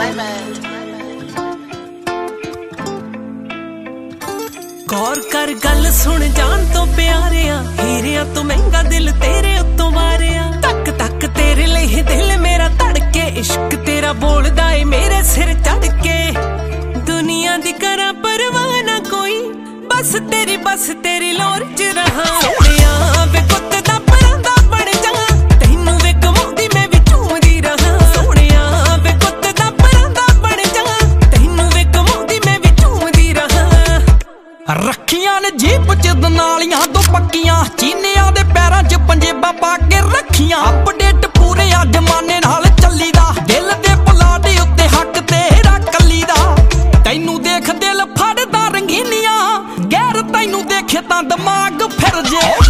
गौर कर गल सुन जान तो प्यारिया, हीरिया तो महंगा दिल तेरे उत्तों वारिया। तक तक तेरे लिए दिल मेरा धड़के, इश्क तेरा बोलदा ए मेरे सिर चढ़ के। दुनिया दी करा परवाह ना कोई, बस तेरी लोर च रहा। सोहणिया वे कुत्त दा परांदा बन जा, तैनू वे कमाउंदी मैं भी झूमदी रहा। सोहणिया वे कुत्त दा परांदा बन जा, तैनू वे कमाउंदी मैं भी झूमदी रहा। रखियां ने जीप च दनालियां दो पक्कियां, चीनियां दे पैरां च पंजेबां पा के रखियां। अपडेट पूरे आ जमाने नाल चली दा, दिल दे पलाड़े उत्ते हक तेरा कली दा। तैनू देख दिल फड़दा रंगीनियां, गैर तैनू देखे तां दिमाग फिर जे।